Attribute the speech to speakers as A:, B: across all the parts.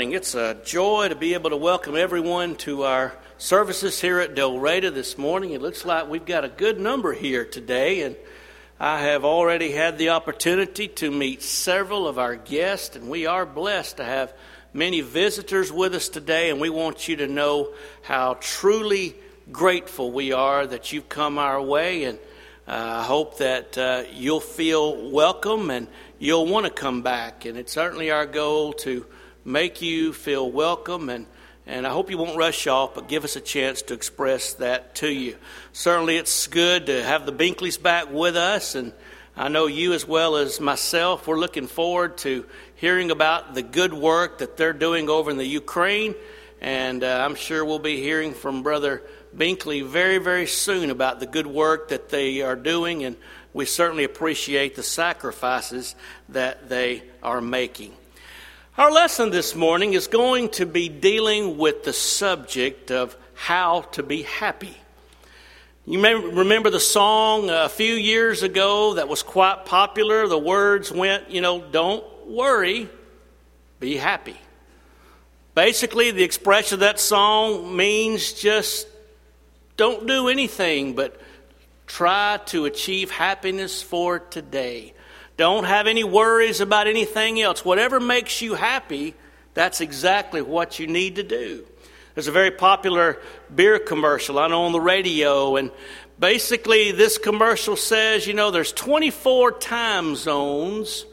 A: It's a joy to be able to welcome everyone to our services here at Del Reyta this morning. It looks like we've got a good number here today, and I have already had the opportunity to meet several of our guests, and we are blessed to have many visitors with us today, and we want you to know how truly grateful we are that you've come our way, and I hope that you'll feel welcome and you'll want to come back. And it's certainly our goal to make you feel welcome, and I hope you won't rush off, but give us a chance to express that to you. Certainly it's good to have the Binkleys back with us, and I know you as well as myself, we're looking forward to hearing about the good work that they're doing over in the Ukraine, and I'm sure we'll be hearing from Brother Binkley very, very soon about the good work that they are doing, and we certainly appreciate the sacrifices that they are making. Our lesson this morning is going to be dealing with the subject of how to be happy. You may remember the song a few years ago that was quite popular. The words went, don't worry, be happy. Basically, the expression of that song means just don't do anything but try to achieve happiness for today. Don't have any worries about anything else. Whatever makes you happy, that's exactly what you need to do. There's a very popular beer commercial I know on the radio, and basically this commercial says, there's 24 time zones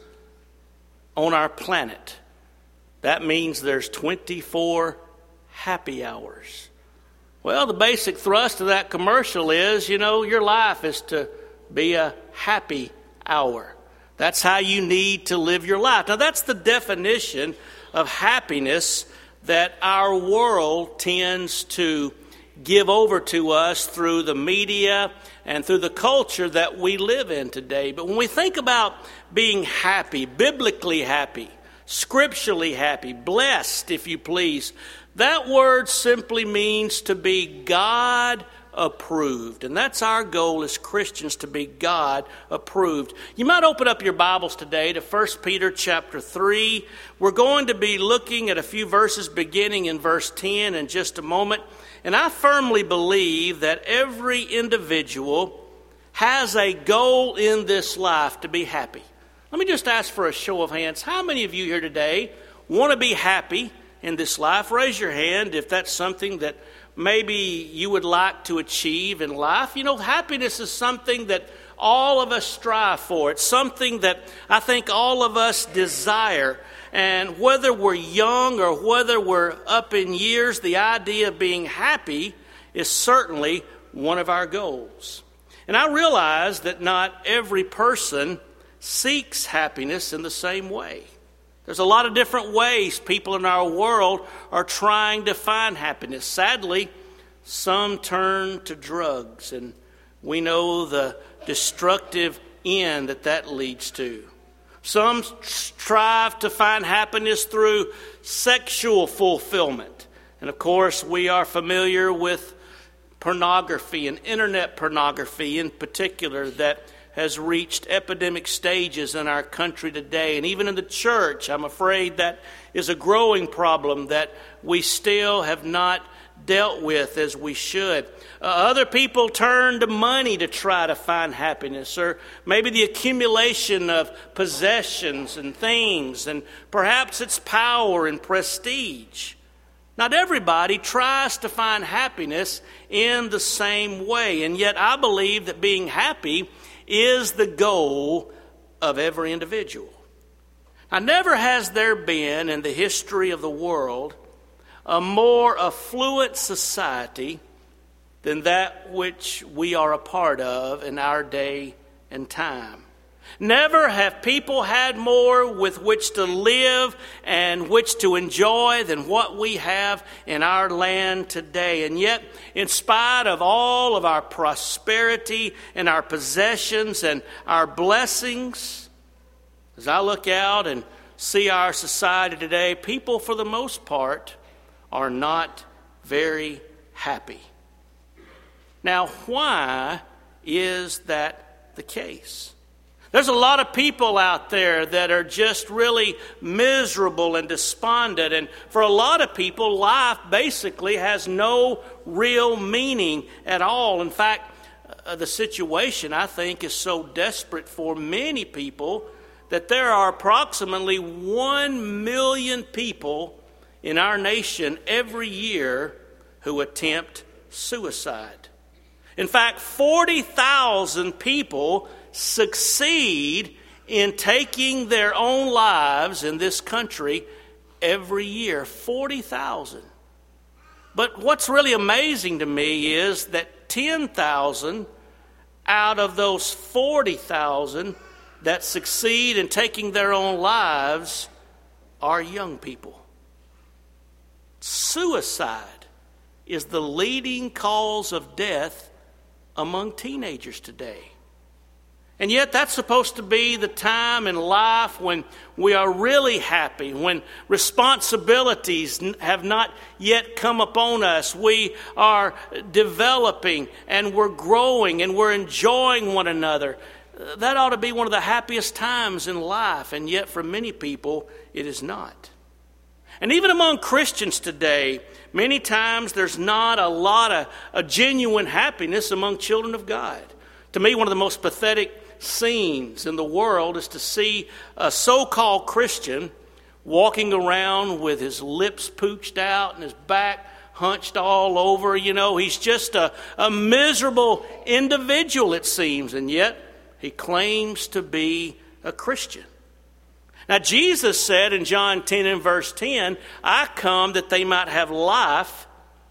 A: on our planet. That means there's 24 happy hours. Well, the basic thrust of that commercial is, your life is to be a happy hour. That's how you need to live your life. Now, that's the definition of happiness that our world tends to give over to us through the media and through the culture that we live in today. But when we think about being happy, biblically happy, scripturally happy, blessed, if you please, that word simply means to be God approved. And that's our goal as Christians, to be God approved. You might open up your Bibles today to 1 Peter chapter 3. We're going to be looking at a few verses beginning in verse 10 in just a moment. And I firmly believe that every individual has a goal in this life to be happy. Let me just ask for a show of hands. How many of you here today want to be happy in this life? Raise your hand if that's something that maybe you would like to achieve in life. Happiness is something that all of us strive for. It's something that I think all of us desire. And whether we're young or whether we're up in years, the idea of being happy is certainly one of our goals. And I realize that not every person seeks happiness in the same way. There's a lot of different ways people in our world are trying to find happiness. Sadly, some turn to drugs, and we know the destructive end that leads to. Some strive to find happiness through sexual fulfillment. And of course, we are familiar with pornography and internet pornography in particular that has reached epidemic stages in our country today. And even in the church, I'm afraid that is a growing problem that we still have not dealt with as we should. Other people turn to money to try to find happiness, or maybe the accumulation of possessions and things, and perhaps it's power and prestige. Not everybody tries to find happiness in the same way, and yet I believe that being happy is the goal of every individual. Now, never has there been in the history of the world a more affluent society than that which we are a part of in our day and time. Never have people had more with which to live and which to enjoy than what we have in our land today. And yet, in spite of all of our prosperity and our possessions and our blessings, as I look out and see our society today, people for the most part are not very happy. Now, why is that the case? There's a lot of people out there that are just really miserable and despondent. And for a lot of people, life basically has no real meaning at all. In fact, the situation, I think, is so desperate for many people that there are approximately 1 million people in our nation every year who attempt suicide. In fact, 40,000 people succeed in taking their own lives in this country every year. 40,000. But what's really amazing to me is that 10,000 out of those 40,000 that succeed in taking their own lives are young people. Suicide is the leading cause of death among teenagers today. And yet that's supposed to be the time in life when we are really happy, when responsibilities have not yet come upon us. We are developing and we're growing and we're enjoying one another. That ought to be one of the happiest times in life, and yet for many people it is not. And even among Christians today, many times there's not a lot of genuine happiness among children of God. To me, one of the most pathetic scenes in the world is to see a so-called Christian walking around with his lips pooched out and his back hunched all over. You know, he's just a miserable individual, it seems, and yet he claims to be a Christian. Now, Jesus said in John 10 and verse 10, "I come that they might have life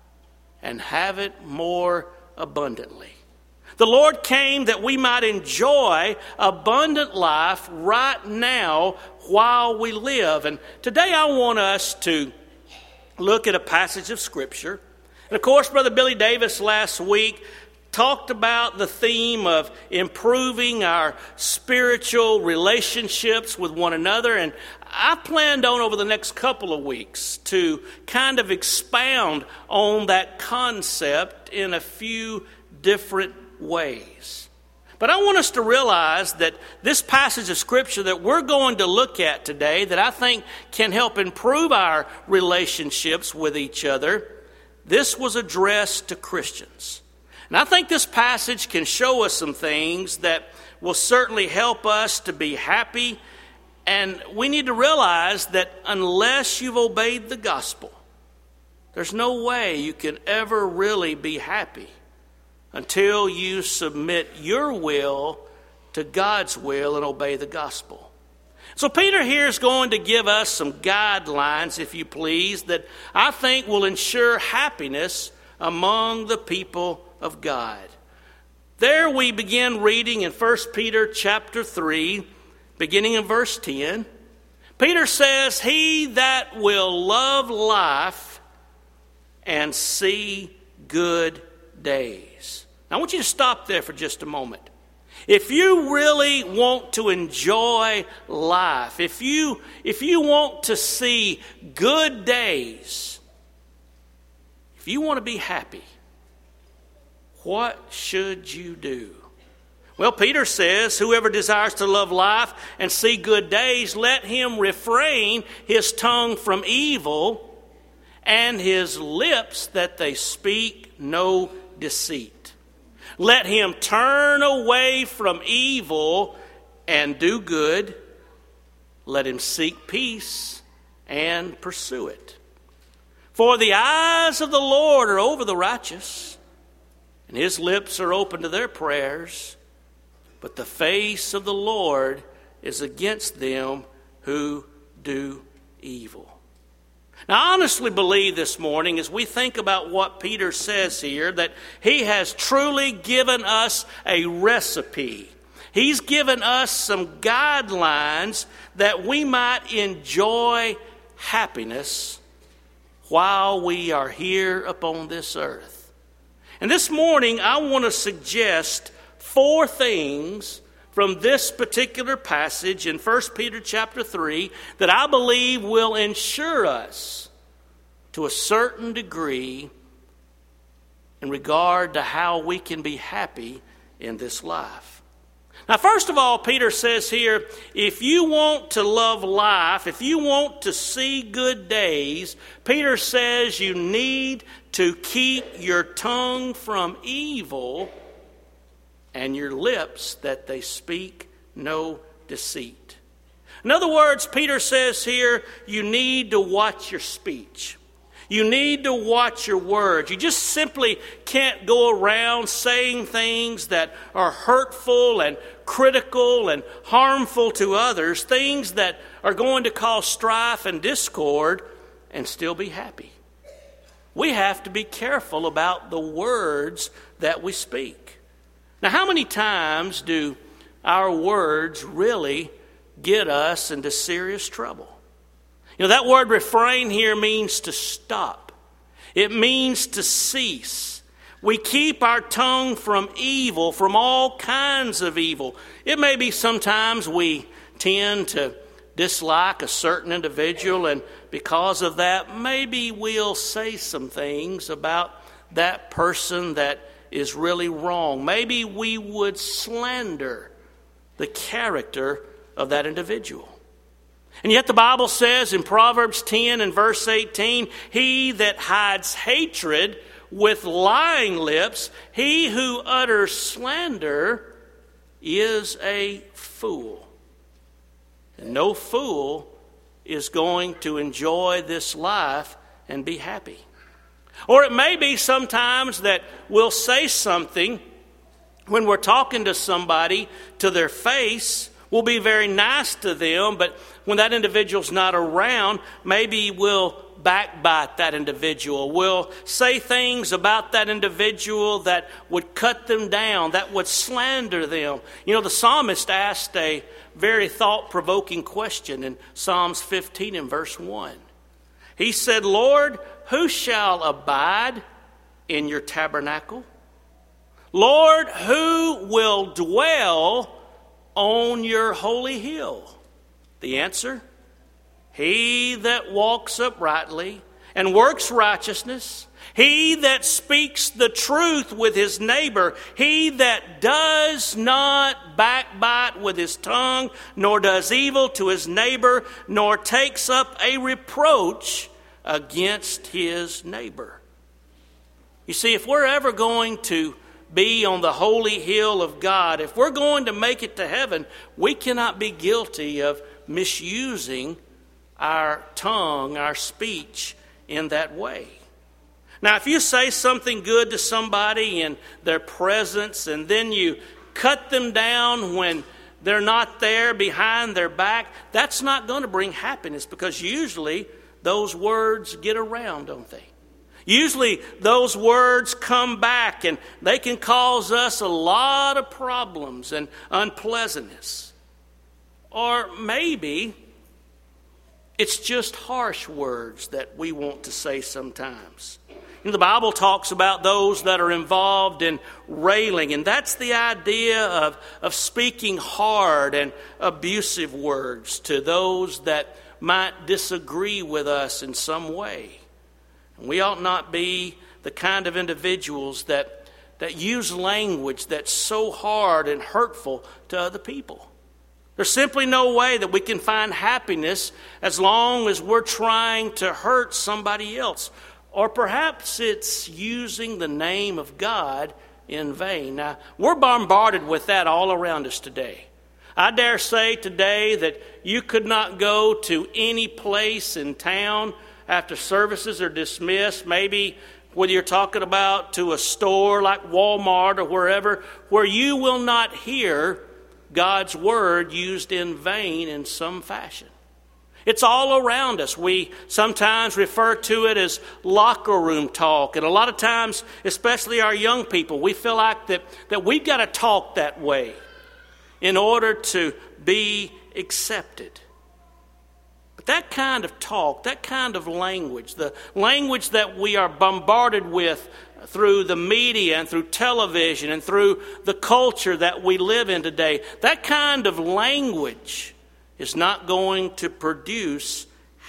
A: and have it more abundantly." The Lord came that we might enjoy abundant life right now while we live. And today I want us to look at a passage of Scripture. And of course, Brother Billy Davis last week talked about the theme of improving our spiritual relationships with one another. And I planned on over the next couple of weeks to kind of expound on that concept in a few different ways. But I want us to realize that this passage of Scripture that we're going to look at today, that I think can help improve our relationships with each other, this was addressed to Christians. And I think this passage can show us some things that will certainly help us to be happy. And we need to realize that unless you've obeyed the gospel, there's no way you can ever really be happy until you submit your will to God's will and obey the gospel. So Peter here is going to give us some guidelines, if you please, that I think will ensure happiness among the people of God. There we begin reading in 1 Peter chapter 3, beginning in verse 10. Peter says, "He that will love life and see good days." Now, I want you to stop there for just a moment. If you really want to enjoy life, if you want to see good days, if you want to be happy, what should you do? Well, Peter says, "Whoever desires to love life and see good days, let him refrain his tongue from evil and his lips that they speak no deceit. Let him turn away from evil and do good. Let him seek peace and pursue it. For the eyes of the Lord are over the righteous, and his lips are open to their prayers. But the face of the Lord is against them who do evil." Now, I honestly believe this morning, as we think about what Peter says here, that he has truly given us a recipe. He's given us some guidelines that we might enjoy happiness while we are here upon this earth. And this morning, I want to suggest 4 things from this particular passage in 1 Peter chapter 3 that I believe will ensure us to a certain degree in regard to how we can be happy in this life. Now, first of all, Peter says here, if you want to love life, if you want to see good days, Peter says you need to keep your tongue from evil and your lips that they speak no deceit. In other words, Peter says here, you need to watch your speech. You need to watch your words. You just simply can't go around saying things that are hurtful and critical and harmful to others, things that are going to cause strife and discord, and still be happy. We have to be careful about the words that we speak. Now, how many times do our words really get us into serious trouble? You know, that word refrain here means to stop. It means to cease. We keep our tongue from evil, from all kinds of evil. It may be sometimes we tend to dislike a certain individual, and because of that, maybe we'll say some things about that person that is really wrong. Maybe we would slander the character of that individual. And yet the Bible says in Proverbs 10 and verse 18, he that hides hatred with lying lips, he who utters slander is a fool. And no fool is going to enjoy this life and be happy. Or it may be sometimes that we'll say something when we're talking to somebody to their face. We'll be very nice to them, but when that individual's not around, maybe we'll backbite that individual. We'll say things about that individual that would cut them down, that would slander them. You know, the psalmist asked a very thought-provoking question in Psalms 15 and verse 1. He said, Lord, who shall abide in your tabernacle? Lord, who will dwell on your holy hill? The answer, he that walks uprightly and works righteousness, he that speaks the truth with his neighbor, he that does not backbite with his tongue, nor does evil to his neighbor, nor takes up a reproach against his neighbor. You see, if we're ever going to be on the holy hill of God, if we're going to make it to heaven, we cannot be guilty of misusing our tongue, our speech in that way. Now, if you say something good to somebody in their presence and then you cut them down when they're not there behind their back, that's not going to bring happiness, because usually those words get around, don't they? Usually those words come back and they can cause us a lot of problems and unpleasantness. Or maybe it's just harsh words that we want to say sometimes. And the Bible talks about those that are involved in railing, and that's the idea of speaking hard and abusive words to those that might disagree with us in some way. We ought not be the kind of individuals that use language that's so hard and hurtful to other people. There's simply no way that we can find happiness as long as we're trying to hurt somebody else. Or perhaps it's using the name of God in vain. Now, we're bombarded with that all around us today. I dare say today that you could not go to any place in town after services are dismissed, maybe whether you're talking about to a store like Walmart or wherever, where you will not hear God's word used in vain in some fashion. It's all around us. We sometimes refer to it as locker room talk. And a lot of times, especially our young people, we feel like that we've got to talk that way in order to be accepted. But that kind of talk, that kind of language, the language that we are bombarded with through the media and through television and through the culture that we live in today, that kind of language is not going to produce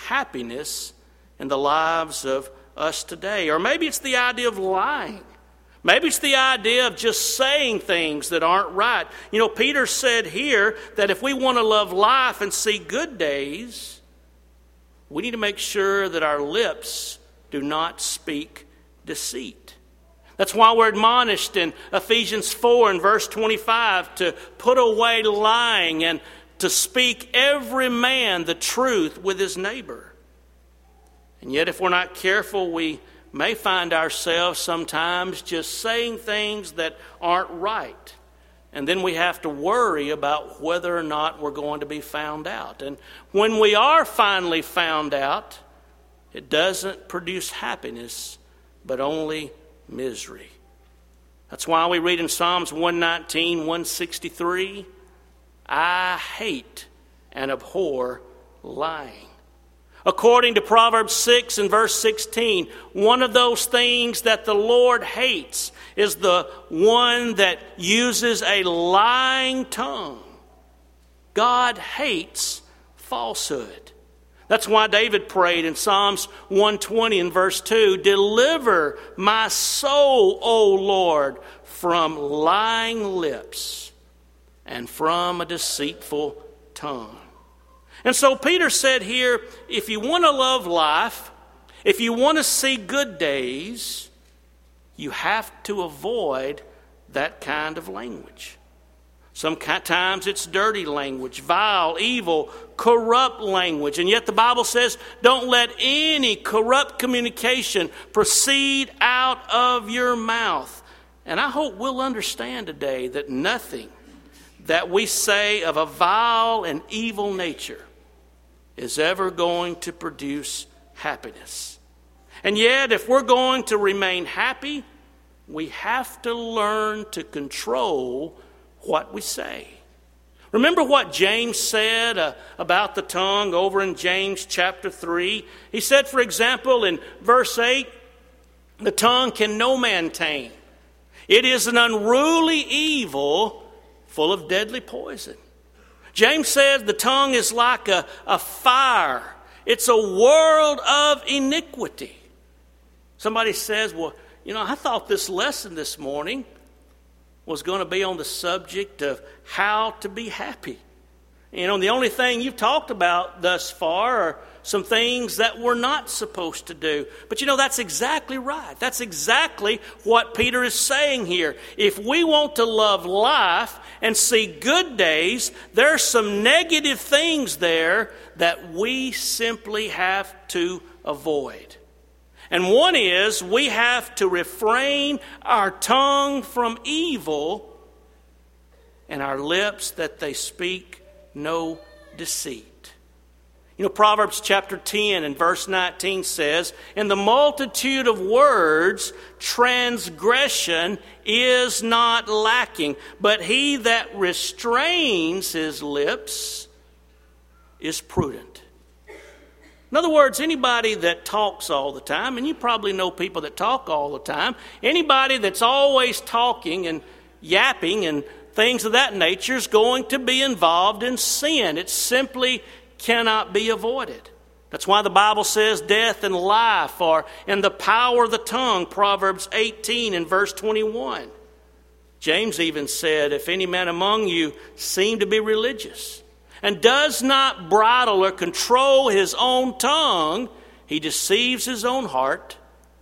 A: happiness in the lives of us today. Or maybe it's the idea of lying. Maybe it's the idea of just saying things that aren't right. You know, Peter said here that if we want to love life and see good days, we need to make sure that our lips do not speak deceit. That's why we're admonished in Ephesians 4 and verse 25 to put away lying and to speak every man the truth with his neighbor. And yet if we're not careful, we may find ourselves sometimes just saying things that aren't right. And then we have to worry about whether or not we're going to be found out. And when we are finally found out, it doesn't produce happiness, but only misery. That's why we read in Psalms 119, 163, I hate and abhor lying. According to Proverbs 6 and verse 16, one of those things that the Lord hates is the one that uses a lying tongue. God hates falsehood. That's why David prayed in Psalms 120 and verse 2, deliver my soul, O Lord, from lying lips and from a deceitful tongue. And so Peter said here, if you want to love life, if you want to see good days, you have to avoid that kind of language. Sometimes it's dirty language, vile, evil, corrupt language. And yet the Bible says, don't let any corrupt communication proceed out of your mouth. And I hope we'll understand today that nothing that we say of a vile and evil nature is ever going to produce happiness. And yet, if we're going to remain happy, we have to learn to control what we say. Remember what James said about the tongue over in James chapter 3? He said, for example, in verse 8, the tongue can no man tame. It is an unruly evil full of deadly poison. James says the tongue is like a fire. It's a world of iniquity. Somebody says, well, you know, I thought this lesson this morning was going to be on the subject of how to be happy. You know, the only thing you've talked about thus far are some things that we're not supposed to do. But you know, that's exactly right. That's exactly what Peter is saying here. If we want to love life and see good days, there are some negative things there that we simply have to avoid. And one is we have to refrain our tongue from evil and our lips that they speak no deceit. You know, Proverbs chapter 10 and verse 19 says, in the multitude of words, transgression is not lacking, but he that restrains his lips is prudent. In other words, anybody that talks all the time, and you probably know people that talk all the time, anybody that's always talking and yapping and things of that nature is going to be involved in sin. It simply cannot be avoided. That's why the Bible says death and life are in the power of the tongue, Proverbs 18 and verse 21. James even said, if any man among you seem to be religious and does not bridle or control his own tongue, he deceives his own heart.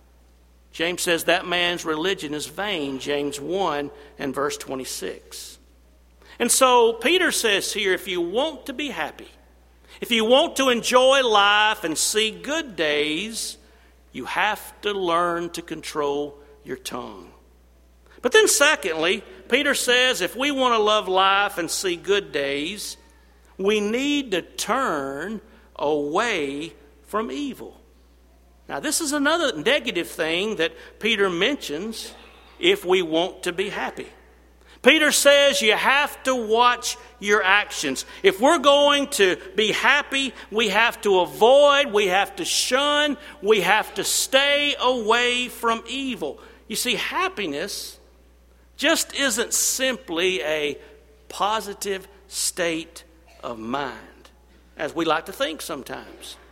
A: James says that man's religion is vain, James 1 and verse 26. And so Peter says here, if you want to be happy, if you want to enjoy life and see good days, you have to learn to control your tongue. But then secondly, Peter says if we want to love life and see good days, we need to turn away from evil. Now, this is another negative thing that Peter mentions if we want to be happy. Peter says you have to watch your actions. If we're going to be happy, we have to avoid, we have to shun, we have to stay away from evil. You see, happiness just isn't simply a positive state of mind, as we like to think sometimes.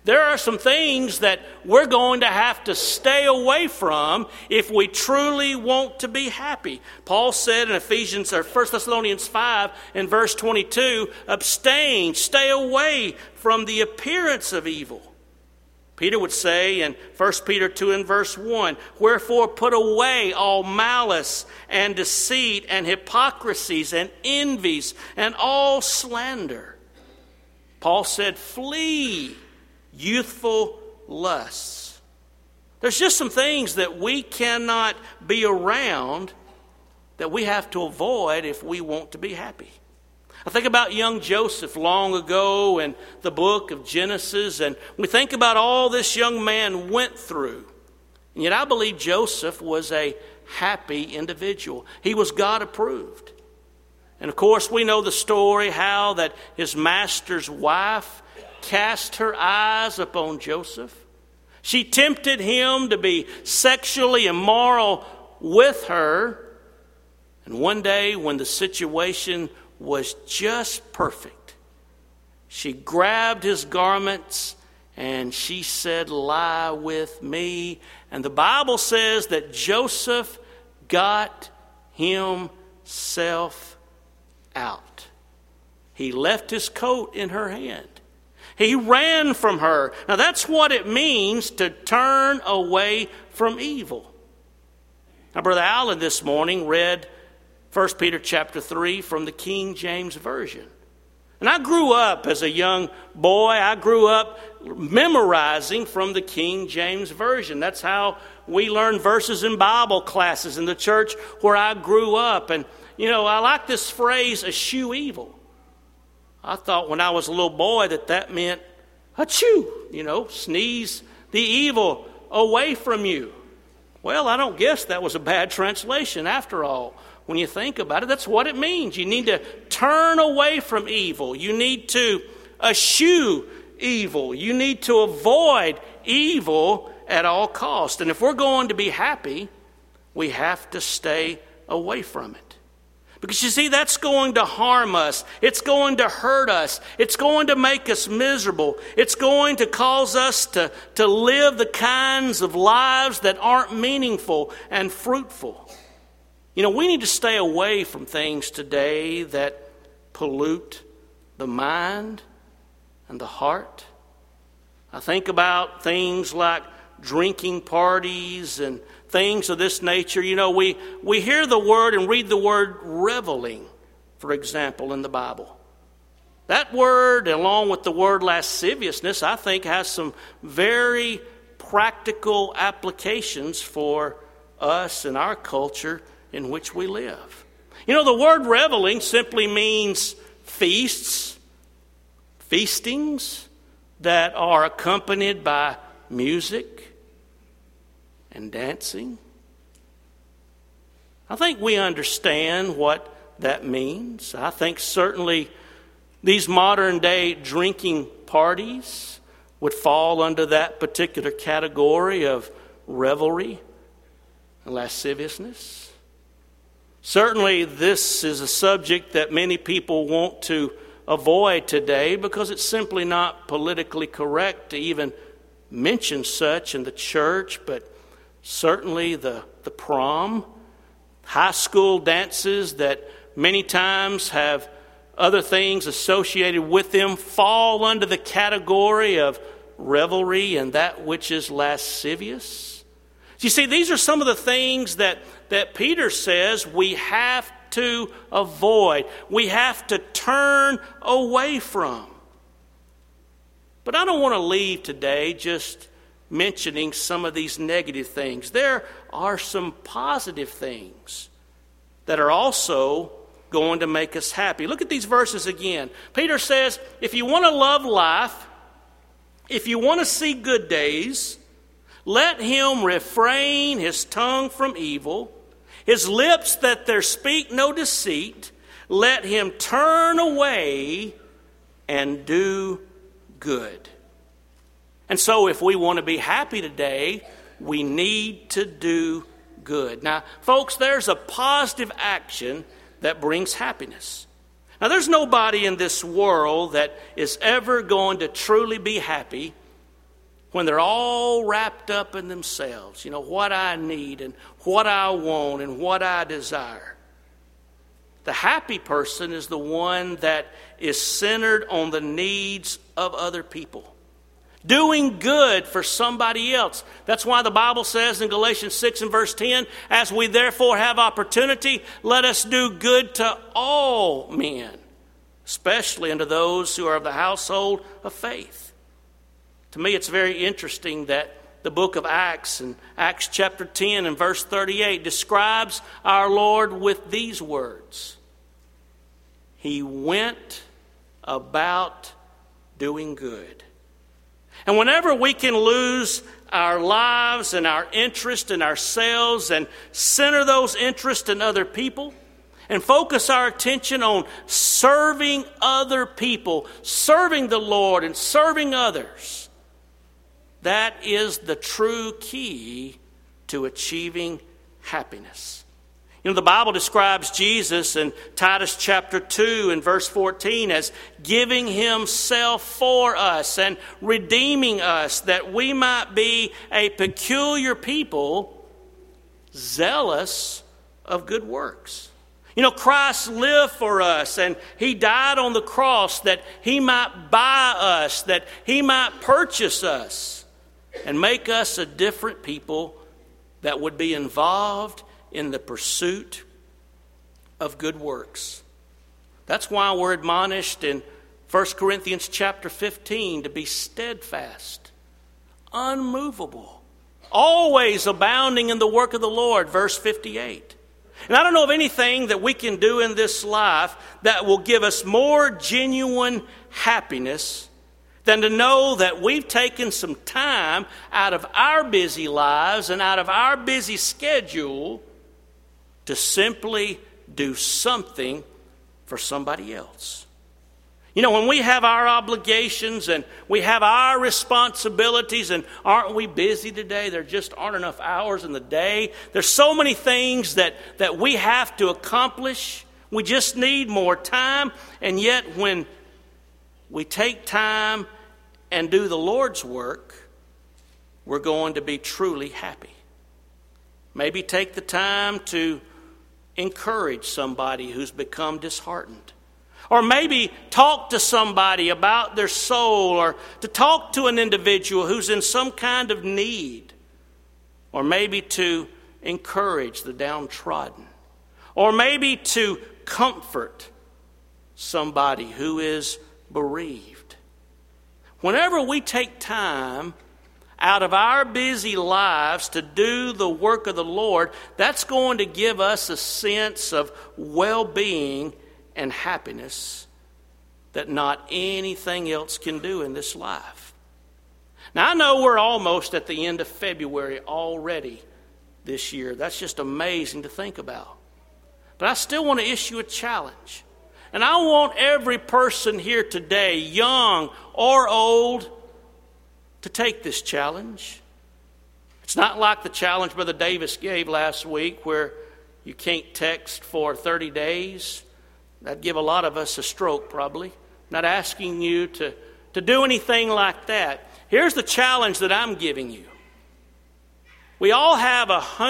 A: There are some things that we're going to have to stay away from if we truly want to be happy. Paul said in 1 Thessalonians 5 and verse 22, abstain, stay away from the appearance of evil. Peter would say in 1 Peter 2 and verse 1, wherefore put away all malice and deceit and hypocrisies and envies and all slander. Paul said, flee youthful lusts. There's just some things that we cannot be around that we have to avoid if we want to be happy. I think about young Joseph long ago in the book of Genesis, and we think about all this young man went through. And yet I believe Joseph was a happy individual. He was God approved. And of course we know the story how that his master's wife cast her eyes upon Joseph. She tempted him to be sexually immoral with her. And one day when the situation was just perfect, she grabbed his garments and she said, lie with me. And the Bible says that Joseph got himself out. He left his coat in her hand. He ran from her. Now that's what it means to turn away from evil. Now Brother Allen this morning read 1 Peter chapter 3 from the King James Version. And I grew up as a young boy. I grew up memorizing from the King James Version. That's how we learned verses in Bible classes in the church where I grew up. And, I like this phrase, eschew evil. I thought when I was a little boy that meant, achoo, sneeze the evil away from you. Well, I don't guess that was a bad translation after all. When you think about it, that's what it means. You need to turn away from evil. You need to eschew evil. You need to avoid evil at all costs. And if we're going to be happy, we have to stay away from it. Because you see, that's going to harm us. It's going to hurt us. It's going to make us miserable. It's going to cause us to live the kinds of lives that aren't meaningful and fruitful. We need to stay away from things today that pollute the mind and the heart. I think about things like drinking parties and things of this nature. We hear the word and read the word reveling, for example, in the Bible. That word, along with the word lasciviousness, I think has some very practical applications for us and our culture in which we live. The word reveling simply means feastings that are accompanied by music and dancing. I think we understand what that means. I think certainly these modern day drinking parties would fall under that particular category of revelry and lasciviousness. Certainly this is a subject that many people want to avoid today because it's simply not politically correct to even mention such in the church, but certainly the prom, high school dances that many times have other things associated with them fall under the category of revelry and that which is lascivious. You see, these are some of the things that Peter says we have to avoid. We have to turn away from. But I don't want to leave today just mentioning some of these negative things. There are some positive things that are also going to make us happy. Look at these verses again. Peter says, if you want to love life, if you want to see good days, let him refrain his tongue from evil, his lips that there speak no deceit. Let him turn away and do good. And so if we want to be happy today, we need to do good. Now, folks, there's a positive action that brings happiness. Now, there's nobody in this world that is ever going to truly be happy when they're all wrapped up in themselves, what I need and what I want and what I desire. The happy person is the one that is centered on the needs of other people, doing good for somebody else. That's why the Bible says in Galatians 6 and verse 10, as we therefore have opportunity, let us do good to all men, especially unto those who are of the household of faith. To me, it's very interesting that the book of Acts, in Acts chapter 10 and verse 38, describes our Lord with these words. He went about doing good. And whenever we can lose our lives and our interest in ourselves and center those interests in other people and focus our attention on serving other people, serving the Lord and serving others, that is the true key to achieving happiness. The Bible describes Jesus in Titus chapter 2 and verse 14 as giving himself for us and redeeming us that we might be a peculiar people, zealous of good works. Christ lived for us and he died on the cross that he might buy us, that he might purchase us and make us a different people that would be involved in the pursuit of good works. That's why we're admonished in 1 Corinthians chapter 15 to be steadfast, unmovable, always abounding in the work of the Lord, verse 58. And I don't know of anything that we can do in this life that will give us more genuine happiness than to know that we've taken some time out of our busy lives and out of our busy schedule to simply do something for somebody else. When we have our obligations and we have our responsibilities, and aren't we busy today? There just aren't enough hours in the day. There's so many things that we have to accomplish. We just need more time. And yet when we take time and do the Lord's work, we're going to be truly happy. Maybe take the time to encourage somebody who's become disheartened. Or maybe talk to somebody about their soul, or to talk to an individual who's in some kind of need. Or maybe to encourage the downtrodden. Or maybe to comfort somebody who is bereaved. Whenever we take time out of our busy lives to do the work of the Lord, that's going to give us a sense of well-being and happiness that not anything else can do in this life. Now, I know we're almost at the end of February already this year. That's just amazing to think about. But I still want to issue a challenge. And I want every person here today, young or old, to take this challenge. It's not like the challenge Brother Davis gave last week where you can't text for 30 days. That'd give a lot of us a stroke probably. I'm not asking you to do anything like that. Here's the challenge that I'm giving you. We all have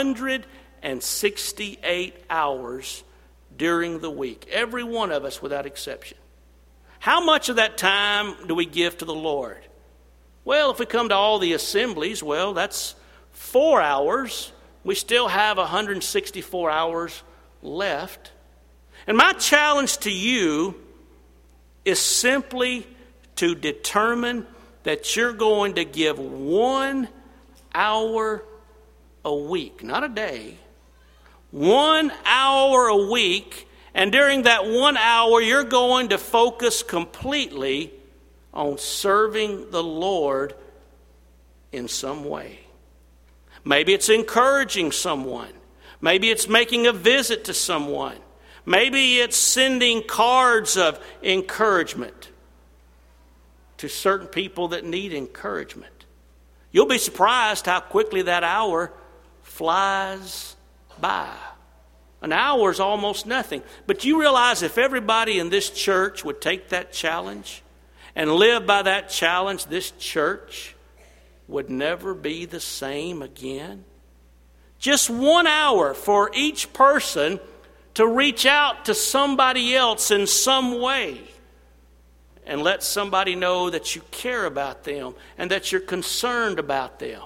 A: 168 hours during the week. Every one of us without exception. How much of that time do we give to the Lord? Well, if we come to all the assemblies, well, that's 4 hours. We still have 164 hours left. And my challenge to you is simply to determine that you're going to give 1 hour a week, not a day, 1 hour a week, and during that 1 hour, you're going to focus completely on serving the Lord in some way. Maybe it's encouraging someone. Maybe it's making a visit to someone. Maybe it's sending cards of encouragement to certain people that need encouragement. You'll be surprised how quickly that hour flies by. An hour is almost nothing. But you realize if everybody in this church would take that challenge and live by that challenge, this church would never be the same again? Just 1 hour for each person to reach out to somebody else in some way and let somebody know that you care about them and that you're concerned about them.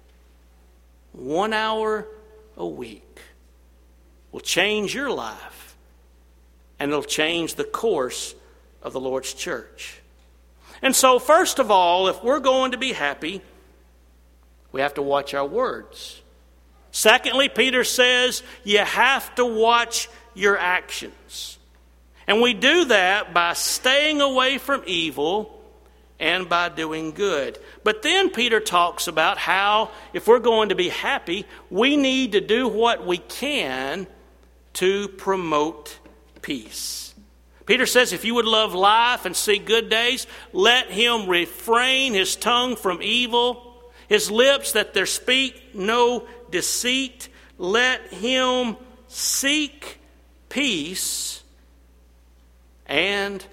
A: 1 hour a week will change your life, and it'll change the course of the Lord's church. And so, first of all, if we're going to be happy, we have to watch our words. Secondly, Peter says you have to watch your actions. And we do that by staying away from evil and by doing good. But then Peter talks about how, if we're going to be happy, we need to do what we can to promote peace. Peter says, if you would love life and see good days, let him refrain his tongue from evil, his lips that there speak no deceit. Let him seek peace and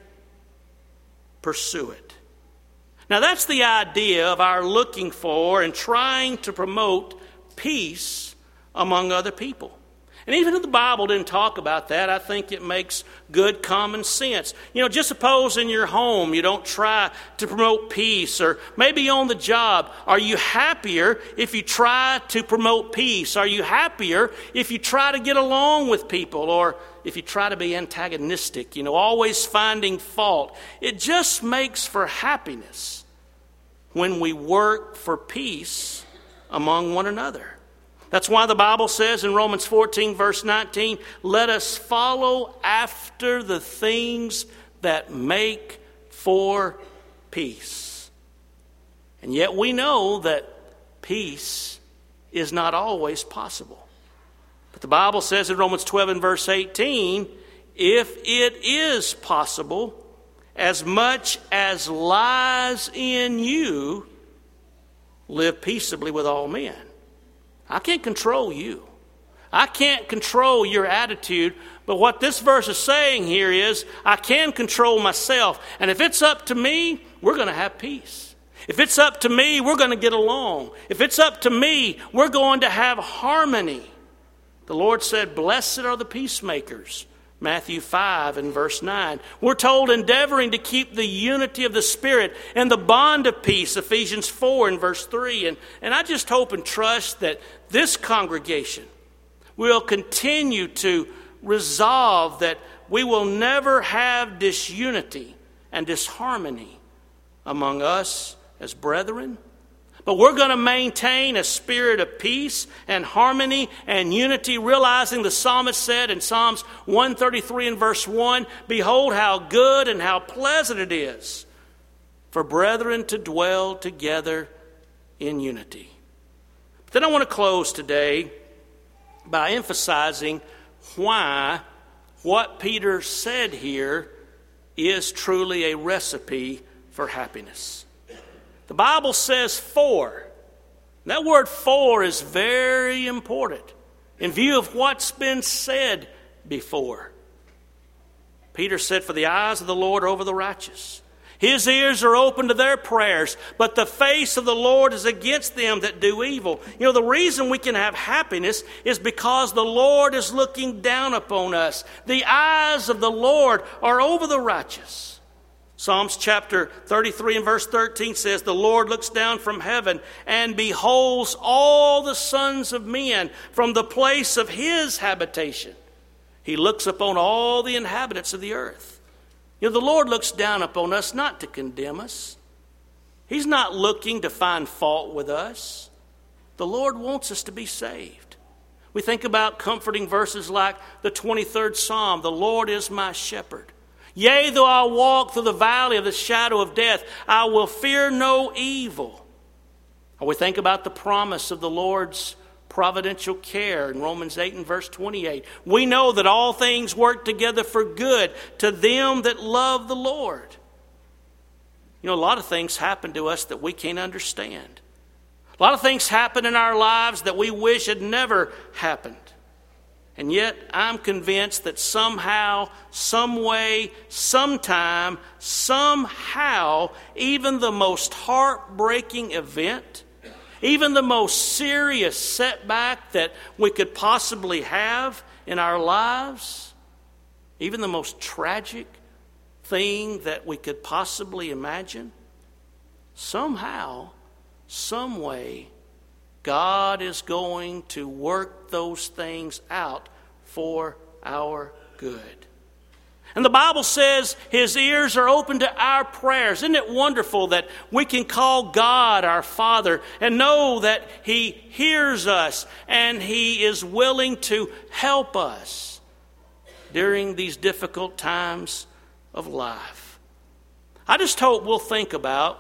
A: pursue it. Now that's the idea of our looking for and trying to promote peace among other people. And even if the Bible didn't talk about that, I think it makes good common sense. Just suppose in your home you don't try to promote peace, or maybe on the job. Are you happier if you try to promote peace? Are you happier if you try to get along with people, or if you try to be antagonistic, always finding fault? It just makes for happiness when we work for peace among one another. That's why the Bible says in Romans 14, verse 19, let us follow after the things that make for peace. And yet we know that peace is not always possible. But the Bible says in Romans 12 and verse 18, if it is possible, as much as lies in you, live peaceably with all men. I can't control you. I can't control your attitude. But what this verse is saying here is, I can control myself. And if it's up to me, we're going to have peace. If it's up to me, we're going to get along. If it's up to me, we're going to have harmony. The Lord said, blessed are the peacemakers. Matthew 5 and verse 9. We're told endeavoring to keep the unity of the Spirit and the bond of peace. Ephesians 4 and verse 3. And I just hope and trust that this congregation will continue to resolve that we will never have disunity and disharmony among us as brethren. But we're going to maintain a spirit of peace and harmony and unity, realizing the psalmist said in Psalms 133 and verse 1, behold how good and how pleasant it is for brethren to dwell together in unity. But then I want to close today by emphasizing why what Peter said here is truly a recipe for happiness. The Bible says for. That word for is very important in view of what's been said before. Peter said, for the eyes of the Lord are over the righteous. His ears are open to their prayers, but the face of the Lord is against them that do evil. The reason we can have happiness is because the Lord is looking down upon us. The eyes of the Lord are over the righteous. Psalms chapter 33 and verse 13 says, the Lord looks down from heaven and beholds all the sons of men from the place of his habitation. He looks upon all the inhabitants of the earth. The Lord looks down upon us not to condemn us. He's not looking to find fault with us. The Lord wants us to be saved. We think about comforting verses like the 23rd Psalm, the Lord is my shepherd. Yea, though I walk through the valley of the shadow of death, I will fear no evil. Or we think about the promise of the Lord's providential care in Romans 8 and verse 28. We know that all things work together for good to them that love the Lord. A lot of things happen to us that we can't understand. A lot of things happen in our lives that we wish had never happened. And yet, I'm convinced that somehow, some way, sometime, somehow, even the most heartbreaking event even the most serious setback that we could possibly have in our lives, even the most tragic thing that we could possibly imagine, somehow, some way, God is going to work those things out for our good. And the Bible says His ears are open to our prayers. Isn't it wonderful that we can call God our Father and know that He hears us and He is willing to help us during these difficult times of life? I just hope we'll think about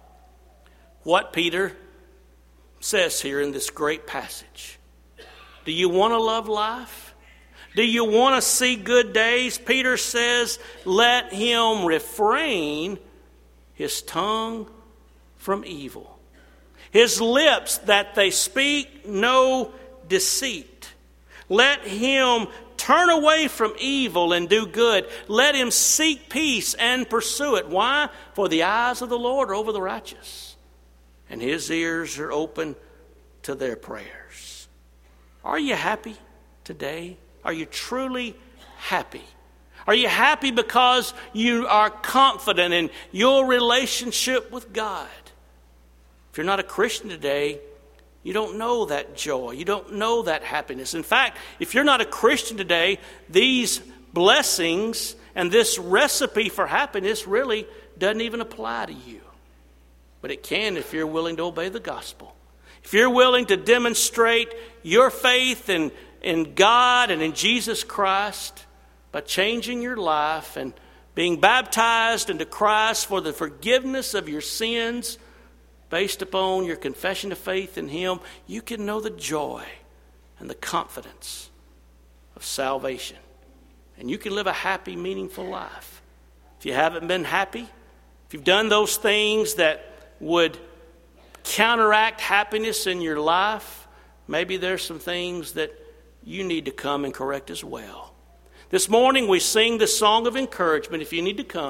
A: what Peter says here in this great passage. Do you want to love life? Do you want to see good days? Peter says, let him refrain his tongue from evil, his lips that they speak no deceit. Let him turn away from evil and do good. Let him seek peace and pursue it. Why? For the eyes of the Lord are over the righteous, and His ears are open to their prayers. Are you happy today? Are you truly happy? Are you happy because you are confident in your relationship with God? If you're not a Christian today, you don't know that joy. You don't know that happiness. In fact, if you're not a Christian today, these blessings and this recipe for happiness really doesn't even apply to you. But it can if you're willing to obey the gospel. If you're willing to demonstrate your faith in God and in Jesus Christ by changing your life and being baptized into Christ for the forgiveness of your sins based upon your confession of faith in Him, you can know the joy and the confidence of salvation. And you can live a happy, meaningful life. If you haven't been happy, if you've done those things that would counteract happiness in your life, maybe there's some things that you need to come and correct as well. This morning we sing the song of encouragement. If you need to come,